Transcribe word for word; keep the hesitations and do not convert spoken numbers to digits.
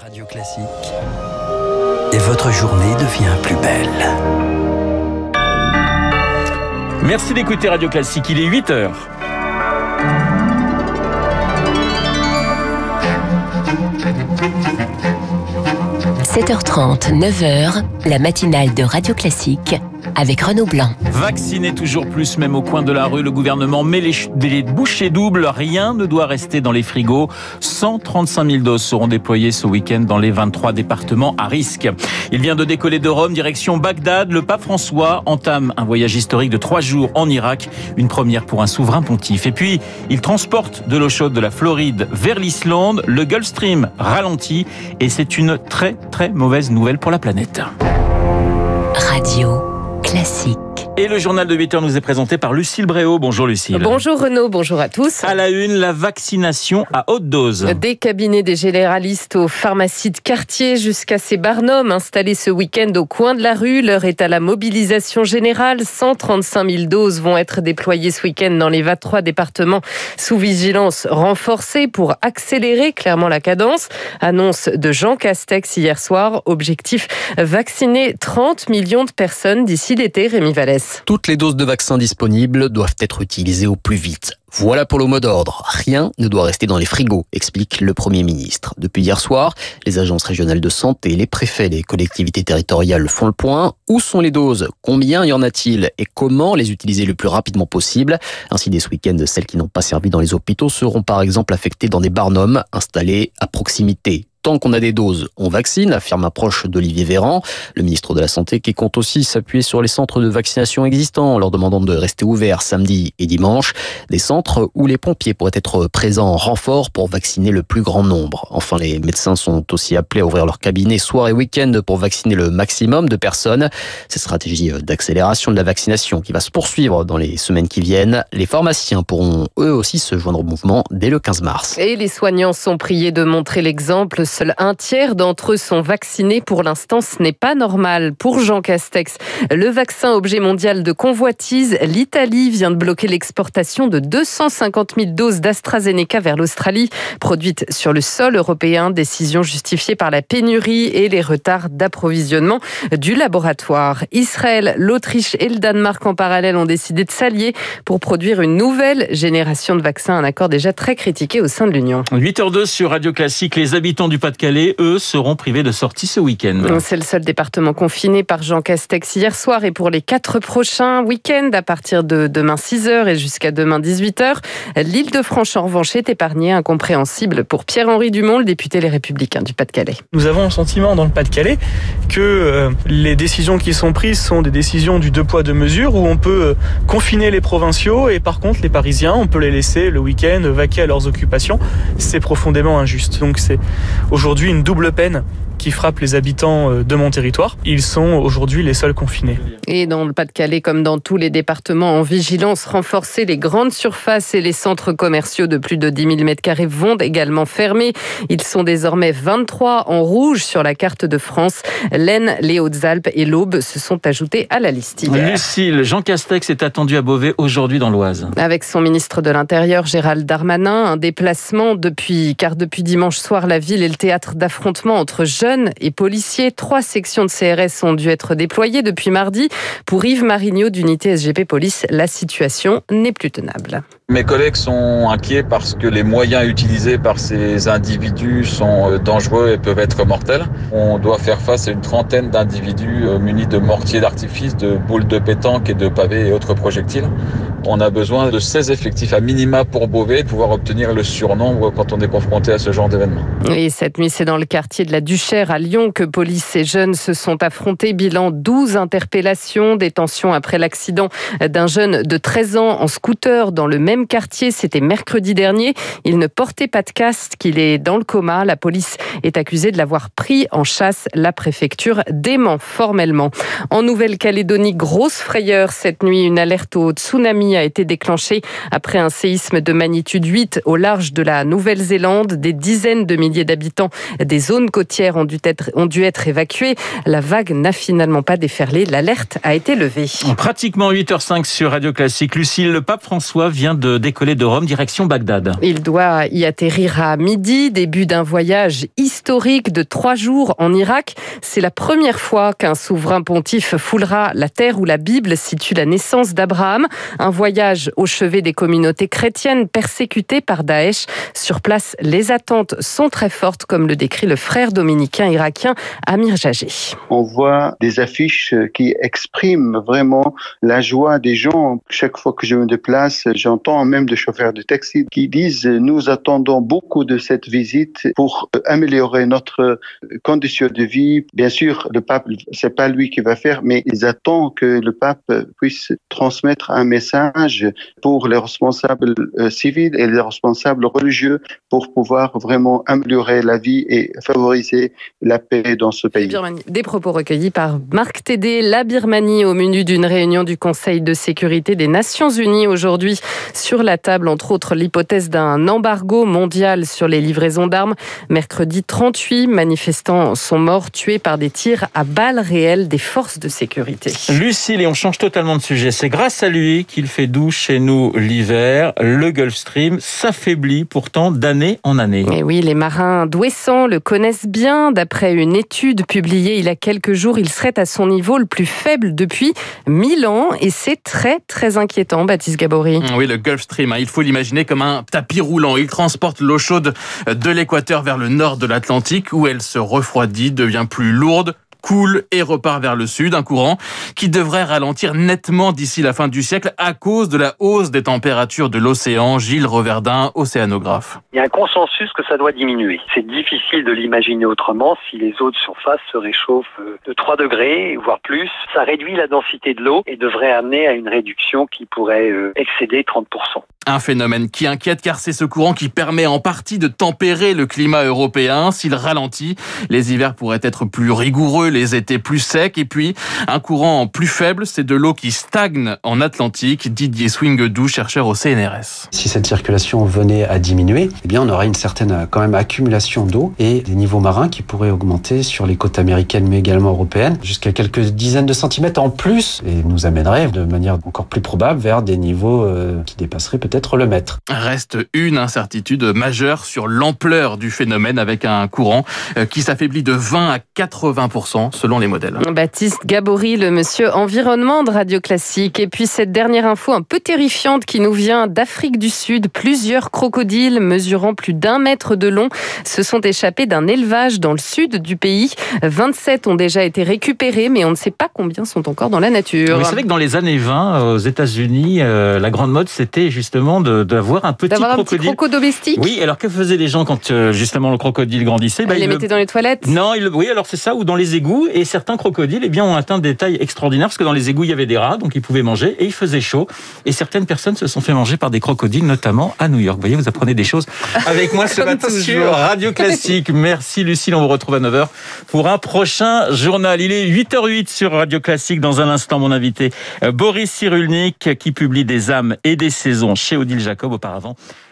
Radio Classique. Et votre journée devient plus belle. Merci d'écouter Radio Classique, il est huit heures. sept heures trente, neuf heures, la matinale de Radio Classique avec Renaud Blanc. Vacciner toujours plus, même au coin de la rue, le gouvernement met les, les bouchées doubles. Rien ne doit rester dans les frigos. cent trente-cinq mille doses seront déployées ce week-end dans les vingt-trois départements à risque. Il vient de décoller de Rome, direction Bagdad. Le pape François entame un voyage historique de trois jours en Irak. Une première pour un souverain pontife. Et puis, il transporte de l'eau chaude de la Floride vers l'Islande. Le Gulf Stream ralentit et c'est une très très mauvaise nouvelle pour la planète. Radio Classique. Et le journal de huit heures nous est présenté par Lucille Bréau. Bonjour Lucille. Bonjour Renaud, bonjour à tous. À la une, la vaccination à haute dose. Des cabinets des généralistes aux pharmacies de quartier jusqu'à ces barnums installés ce week-end au coin de la rue. L'heure est à la mobilisation générale. cent trente-cinq mille doses vont être déployées ce week-end dans les vingt-trois départements sous vigilance renforcée pour accélérer clairement la cadence. Annonce de Jean Castex hier soir. Objectif, vacciner trente millions de personnes d'ici l'été. Rémi Vallès. Toutes les doses de vaccins disponibles doivent être utilisées au plus vite. Voilà pour le mot d'ordre. Rien ne doit rester dans les frigos, explique le Premier ministre. Depuis hier soir, les agences régionales de santé, les préfets, les collectivités territoriales font le point. Où sont les doses ? Combien y en a-t-il ? Et comment les utiliser le plus rapidement possible ? Ainsi, dès ce week-end, celles qui n'ont pas servi dans les hôpitaux seront par exemple affectées dans des barnums installés à proximité. Tant qu'on a des doses, on vaccine, affirme un proche d'Olivier Véran, le ministre de la Santé, qui compte aussi s'appuyer sur les centres de vaccination existants en leur demandant de rester ouverts samedi et dimanche. Des centres où les pompiers pourraient être présents en renfort pour vacciner le plus grand nombre. Enfin, les médecins sont aussi appelés à ouvrir leur cabinet soir et week-end pour vacciner le maximum de personnes. Cette stratégie d'accélération de la vaccination qui va se poursuivre dans les semaines qui viennent. Les pharmaciens pourront eux aussi se joindre au mouvement dès le quinze mars. Et les soignants sont priés de montrer l'exemple. Seul un tiers d'entre eux sont vaccinés. Pour l'instant, ce n'est pas normal. Pour Jean Castex, le vaccin objet mondial de convoitise, l'Italie vient de bloquer l'exportation de deux cent cinquante mille doses d'AstraZeneca vers l'Australie, produites sur le sol européen. Décision justifiée par la pénurie et les retards d'approvisionnement du laboratoire. Israël, l'Autriche et le Danemark en parallèle ont décidé de s'allier pour produire une nouvelle génération de vaccins, un accord déjà très critiqué au sein de l'Union. huit heures deux sur Radio Classique. Les habitants du Pas-de-Calais, eux, seront privés de sortie ce week-end. C'est le seul département confiné par Jean Castex hier soir et pour les quatre prochains week-ends à partir de demain six heures et jusqu'à demain dix-huit heures. L'Île-de-France en revanche est épargnée, incompréhensible pour Pierre-Henri Dumont, le député Les Républicains du Pas-de-Calais. Nous avons le sentiment dans le Pas-de-Calais que euh, les décisions qui sont prises sont des décisions du deux poids deux mesures où on peut euh, confiner les provinciaux et par contre les Parisiens, on peut les laisser le week-end vaquer à leurs occupations. C'est profondément injuste. Donc c'est aujourd'hui une double peine qui frappe les habitants de mon territoire. Ils sont aujourd'hui les seuls confinés. Et dans le Pas-de-Calais, comme dans tous les départements en vigilance renforcée, les grandes surfaces et les centres commerciaux de plus de dix mille mètres carrés vont également fermer. Ils sont désormais vingt-trois en rouge sur la carte de France. L'Aisne, les Hautes-Alpes et l'Aube se sont ajoutés à la liste hier. Lucille, Jean Castex est attendu à Beauvais aujourd'hui dans l'Oise. Avec son ministre de l'Intérieur, Gérald Darmanin, un déplacement depuis, car depuis dimanche soir, la ville est le théâtre d'affrontements entre jeunes et policiers. Trois sections de C R S ont dû être déployées depuis mardi. Pour Yves Marignot d'unité S G P Police, la situation n'est plus tenable. Mes collègues sont inquiets parce que les moyens utilisés par ces individus sont dangereux et peuvent être mortels. On doit faire face à une trentaine d'individus munis de mortiers d'artifice, de boules de pétanque et de pavés et autres projectiles. On a besoin de seize effectifs à minima pour Beauvais, pouvoir obtenir le surnombre quand on est confronté à ce genre d'événement. Et cette nuit, c'est dans le quartier de la Duchère à Lyon que police et jeunes se sont affrontés. Bilan douze interpellations, détention après l'accident d'un jeune de treize ans en scooter dans le même quartier. C'était mercredi dernier. Il ne portait pas de casque, il est dans le coma. La police est accusée de l'avoir pris en chasse. La préfecture dément formellement. En Nouvelle-Calédonie, grosse frayeur cette nuit. Une alerte au tsunami a été déclenchée après un séisme de magnitude huit au large de la Nouvelle-Zélande. Des dizaines de milliers d'habitants des zones côtières ont dû être, ont dû être évacués. La vague n'a finalement pas déferlé. L'alerte a été levée. Pratiquement huit heures cinq sur Radio Classique. Lucille, le pape François vient de de décoller de Rome, direction Bagdad. Il doit y atterrir à midi, début d'un voyage historique de trois jours en Irak. C'est la première fois qu'un souverain pontife foulera la terre où la Bible situe la naissance d'Abraham. Un voyage au chevet des communautés chrétiennes persécutées par Daesh. Sur place, les attentes sont très fortes, comme le décrit le frère dominicain irakien Amir Jagé. On voit des affiches qui expriment vraiment la joie des gens. Chaque fois que je me déplace, j'entends même des chauffeurs de taxi qui disent « Nous attendons beaucoup de cette visite pour améliorer notre condition de vie ». Bien sûr, le pape, c'est pas lui qui va faire, mais ils attendent que le pape puisse transmettre un message pour les responsables civils et les responsables religieux pour pouvoir vraiment améliorer la vie et favoriser la paix dans ce pays. Des propos recueillis par Marc Tédé. La Birmanie au menu d'une réunion du Conseil de sécurité des Nations Unies aujourd'hui. Sur la table, entre autres, l'hypothèse d'un embargo mondial sur les livraisons d'armes. Mercredi, trente-huit manifestants sont morts, tués par des tirs à balles réelles des forces de sécurité. Lucille, et on change totalement de sujet. C'est grâce à lui qu'il fait doux chez nous l'hiver. Le Gulf Stream s'affaiblit pourtant d'année en année. Et oui, les marins d'Ouessant le connaissent bien. D'après une étude publiée il y a quelques jours, il serait à son niveau le plus faible depuis mille ans. Et c'est très, très inquiétant, Baptiste Gabory. Oui, le Gulf Stream, il faut l'imaginer comme un tapis roulant. Il transporte l'eau chaude de l'équateur vers le nord de l'Atlantique, où elle se refroidit, devient plus lourde, coule et repart vers le sud, un courant qui devrait ralentir nettement d'ici la fin du siècle à cause de la hausse des températures de l'océan. Gilles Reverdin, océanographe. Il y a un consensus que ça doit diminuer. C'est difficile de l'imaginer autrement. Si les eaux de surface se réchauffent de trois degrés, voire plus, ça réduit la densité de l'eau et devrait amener à une réduction qui pourrait excéder trente pour cent. Un phénomène qui inquiète car c'est ce courant qui permet en partie de tempérer le climat européen. S'il ralentit, les hivers pourraient être plus rigoureux, les étés plus secs. Et puis, un courant plus faible, c'est de l'eau qui stagne en Atlantique. Didier Swinguedou, chercheur au C N R S. Si cette circulation venait à diminuer, eh bien, on aurait une certaine quand même accumulation d'eau et des niveaux marins qui pourraient augmenter sur les côtes américaines mais également européennes jusqu'à quelques dizaines de centimètres en plus et nous amènerait de manière encore plus probable vers des niveaux euh, qui dépasseraient peut-être Peut-être le mètre. Reste une incertitude majeure sur l'ampleur du phénomène avec un courant qui s'affaiblit de vingt à quatre-vingts pour cent selon les modèles. Baptiste Gabory, le monsieur environnement de Radio Classique. Et puis cette dernière info un peu terrifiante qui nous vient d'Afrique du Sud. Plusieurs crocodiles mesurant plus d'un mètre de long se sont échappés d'un élevage dans le sud du pays. vingt-sept ont déjà été récupérés, mais on ne sait pas combien sont encore dans la nature. Vous savez que dans les années vingt, aux États-Unis, euh, la grande mode, c'était justement De, d'avoir un petit d'avoir crocodile. un petit croco domestique. Oui, alors que faisaient les gens quand euh, justement le crocodile grandissait? bah, Ils les mettaient le... dans les toilettes. Non, ils... oui, alors c'est ça, ou dans les égouts. Et certains crocodiles, eh bien, ont atteint des tailles extraordinaires parce que dans les égouts il y avait des rats, donc ils pouvaient manger et il faisait chaud. Et certaines personnes se sont fait manger par des crocodiles, notamment à New York. Vous voyez, vous apprenez des choses avec moi ce matin sur Radio Classique. Merci Lucille, on vous retrouve à neuf heures pour un prochain journal. Il est huit heures huit sur Radio Classique. Dans un instant, mon invité Boris Cyrulnik qui publie Des âmes et des saisons chez Odile Jacob. Auparavant,